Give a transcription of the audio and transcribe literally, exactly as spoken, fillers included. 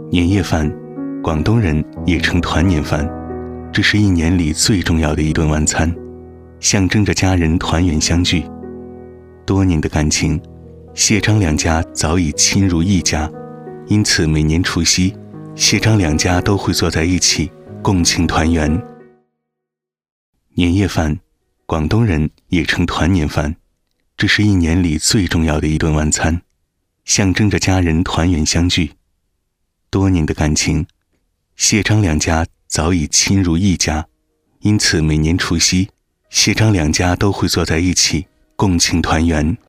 年夜饭，广东人也称团年饭，这是一年里最重要的一顿晚餐，象征着家人团圆相聚。多年的感情，谢张两家早已亲如一家，因此每年除夕，谢张两家都会坐在一起共庆团圆。年夜饭，广东人也称团年饭，这是一年里最重要的一顿晚餐，象征着家人团圆相聚。多年的感情，谢张两家早已亲如一家，因此每年除夕，谢张两家都会坐在一起共庆团圆。